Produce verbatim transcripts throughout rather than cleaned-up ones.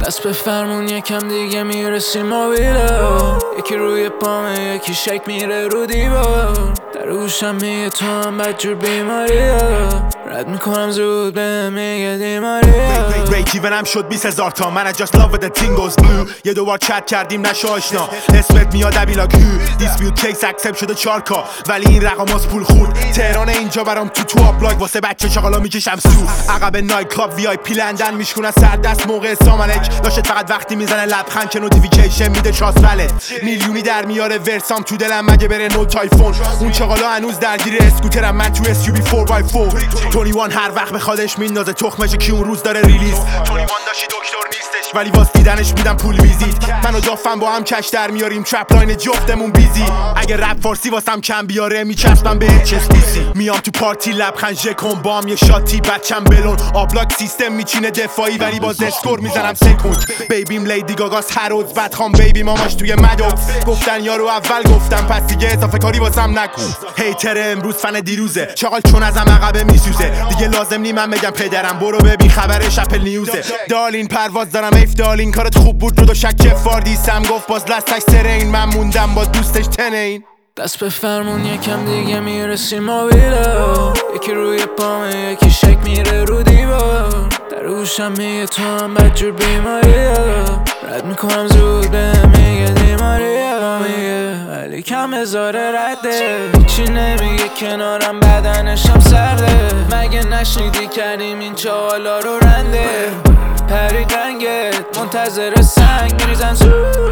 دست به فرمون یکم دیگه میرسیم موبیله، یکی روی پامه یکی شک میره رو دیوار، در گوشم میگه تو هم بدجور بیماریه، رد میکنم زود به میگه دیماریه. ریت ایونم شد بیست هزار تا، من I just love with the thing goes blue. یه دوبار چت کردیم نشو آشنا، اسمت میاد ابیلاک هو دیسپیوت کیس اکسپ شده چارکا، ولی این رقم از پول خورد. تهران اینجا برام تو تو آبلاک، واسه بچه شغالا میکشم سو. عقب نایت کلاب وی آی پی لندن میشکنن سر دست موقع سامالک، داشت فقط وقتی میزنه لبخند که نوتیفیکیشن میده چاس ولت. میلیونی در میاره ورسام تو دلم مگه بره نو تایفون، اون چغالا هنوز درگیر اسکوترم من تو اس یو وی فور بای فور. بیست و یک هر وقت بخوادش میندازه تخمش کی اون روز داره ریلیز. بیست و یک داشتی دکتر نیستش ولی واس دیدنش میدم پول ویزیت. من و دافم با هم کش در میاریم ترپ لاین جفتمون بیزی. اگه رپ فارسی واسم کم بیاره میچسبم به اچ اس دی سی. میام تو پارتی لبخند ژکون بام یه شاتی بچم بلون، آبلاک سیستم میچینه دفاعی ولی باز اسکور میزنم سکوند. بیبیم لیدی گاگاس هر روز بدخوام بیبی ماماش توی مدوکس، گفتن یارو اول گفتم پس دیگه اضافه کاری واسم نکن. هیتر امروز فن دیروزه چاقال چون ازم عقبه میسوزه، دیگه لازم نی من بگم پدرم برو ببین خبرش اپل نیوزه. دالین پرواز دارم ایف دالین، کارت خوب بود رو دو شک فاردی سم گفت باز لستش ترین، من موندم با دوستش تنین. دست به فرمون یکم دیگه میرسیم موبیله، یکی روی پامه یکی شک میره رو دیوار، در گوشم میگه تو هم بدجور بیماریه، رد میکنم زود به میگه دیماریه. میگه ولی کم هزاره رده، هیچی نمیگه کنارم بدنشم سرده، مگه نشنیدی کردیم این چالا رو رنده. پری رنگت منتظر سنگ میریزن زو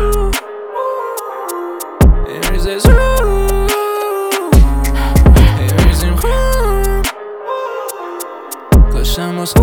میریزه زو میریزیم خون کاشم از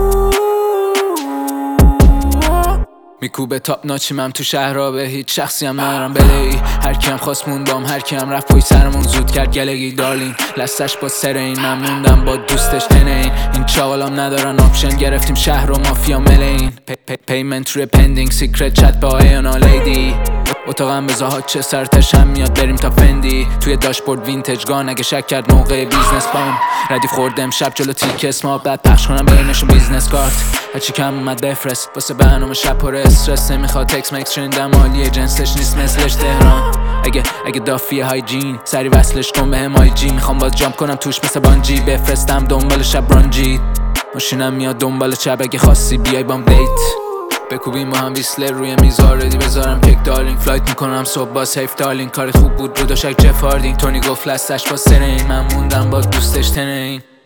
میکوبه تاپ ناچیم هم تو شهرها، به هیچ شخصی هم ندارم بلهی، هر کیم خواست موندام هر کیم رفت پای سرمون زود کرد گلگی دارلین، لستش با سر این من موندم با دوستش تنین. این چاقالام ندارن آپشن گرفتیم شهر و مافیا ملین، پیمنت روی پندینگ سیکرت چت با ایانا لیدی، اتاقم بزاهات چه سرتش هم میاد بریم تا فندی، توی داشبورد وینتج گان اگه شک کرد موقع بیزنس بام، ردیف خوردم شب جلو تیک اسما بعد پخش کنم بینشون بیزنس کارت، هرچی کم اومد بفرست واسه برنامه شب پر استرس، نمیخواد تکس مکس شنیدم مالیه جنسش نیست مثلش تهران، اگه اگه دافی هایجین سری وصلش کن به هم آی جی، میخوام باز جامپ کنم توش مثل بانجی، بفرستم دنبال شب رانجی، ماشینم میاد دنبال چپ اگه خواستی بیای بام دیت، بکوبیم با هم ویسلر روی میز آردی بذارم کک دارلینگ، فلایت میکنم صبح با سیف دارلینگ، کاری خوب بود رو داشک جف هاردینگ، تونی گفت لستش با سرین من موندم با دوستش تنین.